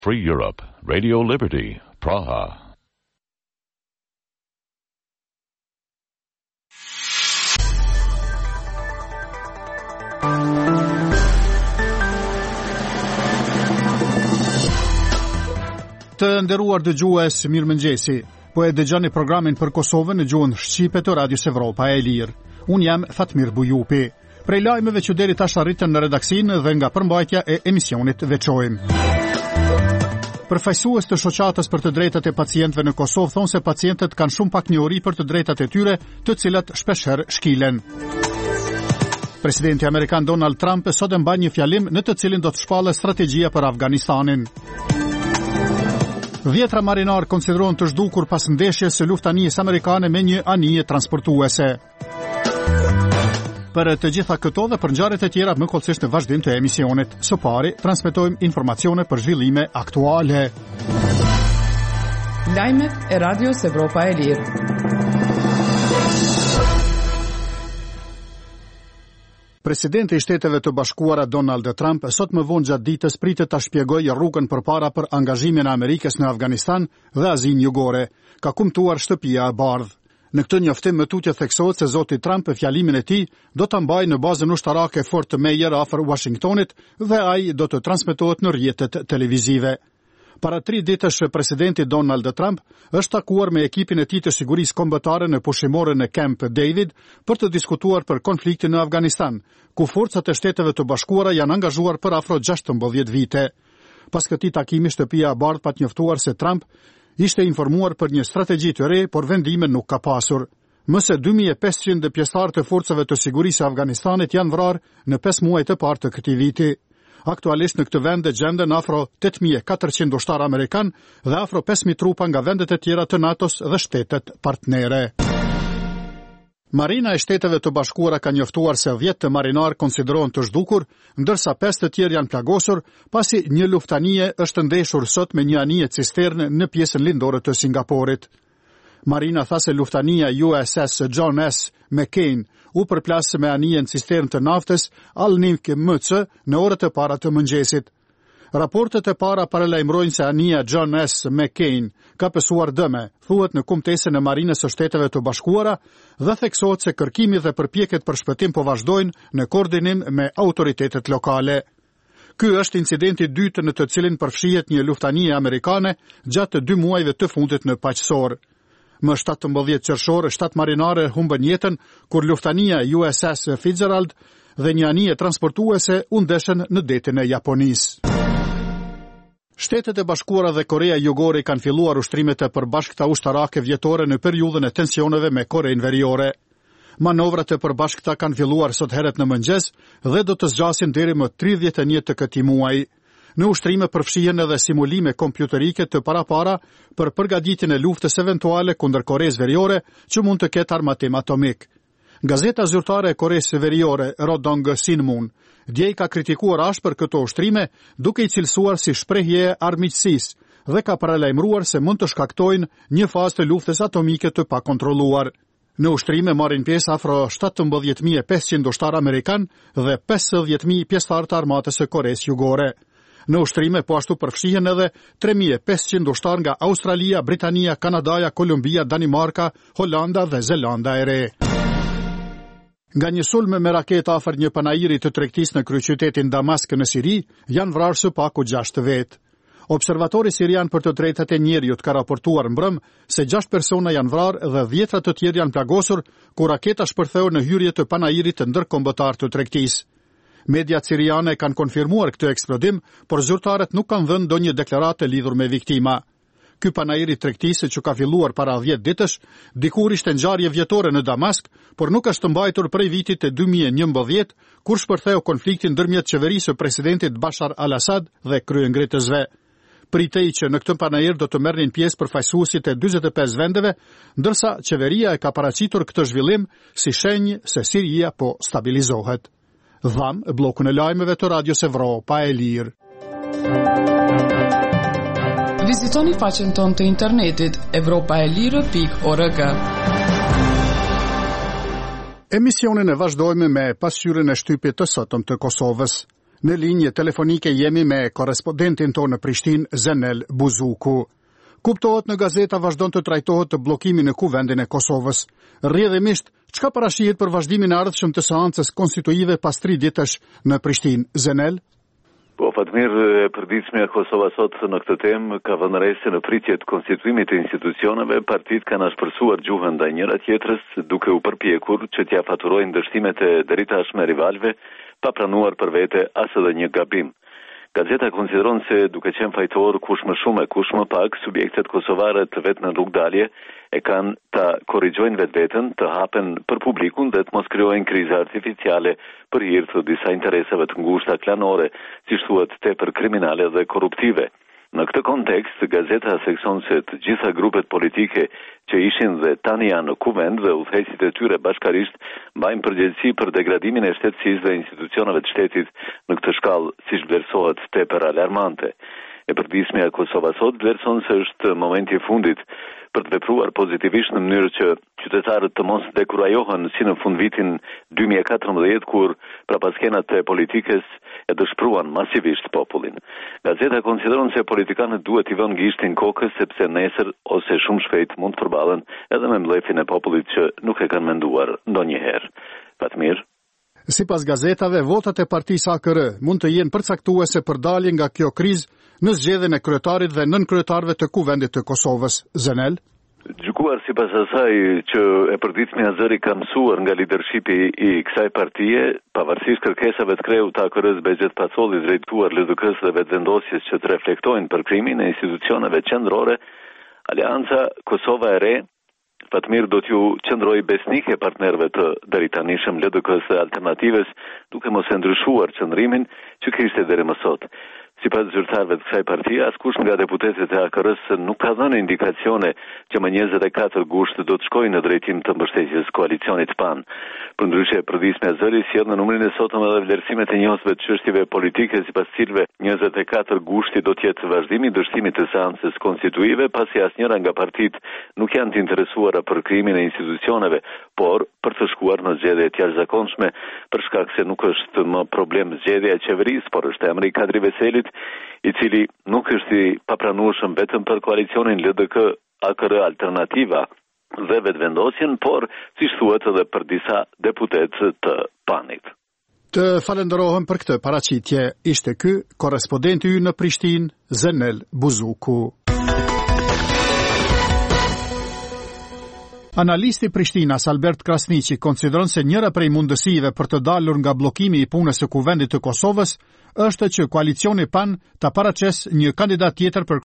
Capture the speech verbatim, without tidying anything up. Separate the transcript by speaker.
Speaker 1: Free Europe, Radio Liberty, Praha.
Speaker 2: Të nderuar dëgjues, mirëmëngjesi. Po e dëgjoni programin për Kosovën në gjuhën shqipe të Radios Evropa e Lirë. Unë jam Fatmir Bujupi. Prej lajmeve që deri tash arritën në redaksinë dhe nga përmbajtja e emisionit veçojmë. Përfaqësues të shoqatës për të drejtat e pacientëve në Kosovë thonë se pacientët kanë shumë pak njohuri për të drejtat e tyre, të cilat shpeshherë shkilen. Presidenti amerikan Donald Trump sot e mban një fjalim në të cilin do të shpallë strategjia për Afganistanin. Dhjetra marinar konsiderohen të zhdukur pas ndeshjes së luftanijës amerikane me një anije transportuese. Për të gjitha këto dhe për ngjarjet e tjera më kollësisht në vazhdim të emisionit. Së pari, transmetojmë informacione për zhvillime aktuale.
Speaker 3: Lajmet e Radios Evropa e Lirë.
Speaker 2: Presidenti i Shteteve të Bashkuara Donald Trump sot më vonë gjatë ditës pritet ta shpjegojë rrugën përpara për angazhimin e Amerikës në Afganistan dhe Azinë Jugore, ka kumtuar Shtëpia e Bardhë. Në këtë njoftim më tutje theksohet se zoti Trump e fjalimin e tij do ta mbajë në bazën ushtarake Fort Meyer afër Washingtonit dhe ai do të transmetohet në rrjetet televizive. Para tri ditësh presidenti Donald Trump është takuar me ekipin e tij të sigurisë kombëtare në pushimore në Camp David për të diskutuar për konfliktin në Afganistan, ku forcat e Shteteve të Bashkuara janë angazhuar për afro gjashtëmbëdhjetë vite. Pas këtij takimi, Shtëpia e Bardhë pa njoftuar se Trump ishte informuar për një strategji të re, por vendime nuk ka pasur. Më se dy mijë e pesëqind pjesëtarë të forcave të sigurisë së Afganistanit janë vrarë në pesë muaj të parë të këtij viti. Aktualisht në këtë vend gjenden afro tetë mijë e katërqind ushtarë amerikan dhe afro pesë mijë trupa nga vendet e tjera të NATO-s dhe shtetet partnere. Marina e Shteteve të Bashkuara ka njoftuar se dhjetë marinar konsiderohen të zhdukur, ndërsa pesë të tjerë janë plagosur, pasi një luftanije është ndeshur sot me një anije cistern në pjesën lindore të Singaporit. Marina tha se luftania U S S John S. McCain u përplas me anijen cistern të naftës Al-Nimk M C në orët e para të mëngjesit. Raportet e para paralajmërojnë se anija John S. McCain ka pësuar dëme, thuhet në kumtesën e Marinës së Shteteve të Bashkuara dhe theksohet se kërkimi dhe përpjekjet për shpëtim po vazhdojnë në koordinim me autoritetet lokale. Ky është incidenti i dytë në të cilin përfshihet një luftanije amerikane gjatë dy muajve të fundit në paqësor. Më shtatëmbëdhjetë qershor, shtatë marinare humbën jetën kur luftania U S S Fitzgerald dhe një anije transportuese u ndeshën në detin e Japonisë. Shtetet e Bashkuara dhe Korea Jugore kanë filluar ushtrimet e përbashkëta ushtarake vjetore në periudhën e tensioneve me Korenë Veriore. Manovrat e përbashkëta kanë filluar sot herët në mëngjes dhe do të zgjasin deri më tridhjetë e një të këtij muaji. Në ushtrime përfshihen edhe simulime kompjuterike të parapara për përgatitjen e luftës eventuale kundër Koresë Veriore që mund të ketë armatim atomik. Gazeta zyrtare e Koresë Veriore, Rodong Sinmun, dje ka kritikuar ashpër këto ushtrime, duke i cilësuar si shprehje e armiqësisë dhe ka paralajmëruar se mund të shkaktojnë një fazë të luftës atomike të pakontrolluar. Në ushtrime marrin pjesë afro shtatëmbëdhjetë mijë e pesëqind ushtarë amerikan dhe pesëdhjetë mijë pjesëtarë të armatës së Koresë Jugore. Në ushtrime po ashtu përfshihen edhe tre mijë e pesëqind ushtarë nga Australia, Britania, Kanadaja, Kolumbia, Danimarka, Holanda dhe Zelanda e Re. Nga një sulm me raketë afër një panajiri të tregtisë në kryeqytetin Damask në Siri, janë vrarë së paku gjashtë vetë. Observatori sirian për të drejtat e njerëzit ka raportuar mbrëm se gjashtë persona janë vrarë dhe dhjetra të tjerë janë plagosur kur raketa shpërtheu në hyrje të panajirit të ndërkombëtar të tregtisë. Mediat siriane kanë konfirmuar këtë eksplodim, por zyrtarët nuk kanë dhënë ndonjë deklarate lidhur me viktima. Ky panajir i tregtisë që ka filluar para dhjetë ditësh, dikur ishte ngjarje vjetore në Damask, por nuk është mbajtur prej vitit e dy mijë e njëmbëdhjetë, kur shpërtheu konfliktin ndërmjet qeverisë së presidentit Bashar al-Assad dhe kryengritësve. Pritej që në këtë panajir do të merrnin pjesë përfaqësuesit e dyzet e pesë vendeve, ndërsa qeveria e ka paraqitur këtë zhvillim si shenjë se Siria po stabilizohet. Dham blokun e lajmeve të Radios Evropa e Lirë.
Speaker 3: Vizitoni faqen tonë të internetit evropaelire pikë org.
Speaker 2: Emisionin e vazhdojmë me pasqyrën e shtypit të sotëm të Kosovës. Në linje telefonike jemi me korespondentin tonë në Prishtinë, Zenel Buzuku. Kuptohet në gazeta vazhdon të trajtohet të bllokimin në kuvendin e Kosovës. Rrjedhimisht, çka parashihet për vazhdimin e ardhshëm të seancës konstituive pas tri ditësh në Prishtinë, Zenel?
Speaker 4: Po, Fatmir, e përditshmja e Kosovës sot në këtë temë ka vënë re se në pritje të konstituimit të institucioneve, partitë kanë ashpërsuar gjuhën ndaj njëra tjetrës, duke u përpjekur që t'ia faturojnë dështimet e deritashme rivalëve, pa pranuar për vete as edhe një gabim. Gazeta konsideron se duke qenë fajtor kush më shumë e kush më pak, subjektet kosovare të vetë në rrugdalje e kanë ta korrigjojnë vetveten, të hapen për publikun dhe të mos krijojnë kriza artificiale për hir të disa interesave të ngushta klanore, siç thuhet tepër kriminale dhe korruptive. Në këtë kontekst, gazeta thekson se të gjitha grupet politike që ishin dhe tani janë në kuvend dhe udhëheqësit e tyre bashkarisht mbajnë përgjegjësi për degradimin e shtetësisë dhe institucioneve të shtetit në këtë shkallë, siç vlerësohet tepër alarmante. E përditshmja e Kosovës sot vlerëson se është momenti i fundit për të vepruar pozitivisht në mënyrë që qytetarët të mos dekurajohen si në fundvitin dy mijë e katërmbëdhjetë kur prapaskenat e politikës e dëshpruan masivisht popullin. Gazeta konsideron se politikanët duhet i vënë gishtin kokës sepse nesër ose shumë shpejt mund të përballen edhe me mbledhjen e popullit që nuk e kanë menduar ndonjëherë. Fatmir.
Speaker 2: Sipas gazetave, votat e partisë A K R mund të jenë përcaktuese për dalje nga kjo krizë në zgjedhjen e kryetarit dhe nënkryetarëve të kuvendit të Kosovës, Zenel.
Speaker 4: Gjykuar sipas asaj që e përditshmja zëri ka mësuar nga lidershipi i kësaj partie, pavarësisht kërkesave të krejut të A K R-s Bexhet Pacolli drejtuar L D K-s dhe vetëvendosjes që të reflektojnë për krimin e institucioneve qendrore, Aleanca Kosova e Re, Fatmir, do t'ju qëndroj besnike partnerëve të deritanishëm L D K-s dhe Alternativës, duke mos e ndryshuar qëndrimin që kishte deri më sot. Sipas zyrtarëve të kësaj partie, askush nga deputetët e A K R-s nuk ka dhënë indikacione që më njëzet e katër gusht do të shkojnë në drejtim të mbështetjes koalicionit PAN. Përndryshe, përditshmja zëri sjell në numrin e sotëm edhe vlerësimet e njohësve të çështjeve politike, sipas cilëve njëzet e katër gushti do të jetë vazhdimi i dështimit të seancës konstituive, pasi asnjëra nga partitë nuk janë të interesuara për krimin e institucioneve, por për të shkuar në zgjedhje të jashtëzakonshme, për shkak se nuk është më problem zgjedhja e qeverisë, por është emri i Kadri Veselit, i cili nuk është i papranueshëm vetëm për koalicionin L D K A K R Alternativa dhe vetëvendosjen, por siç thuhet edhe për disa deputetë të PAN-it.
Speaker 2: Të falenderohem për këtë paraqitje. Ishte ky korrespondenti ynë në Prishtinë, Zenel Buzuku. Analisti Prishtinas Albert Krasniqi konsideron se njëra prej mundësive për të dalur nga bllokimi i punës së kuvendit të Kosovës është që koalicioni PAN ta paraqesë një kandidat tjetër për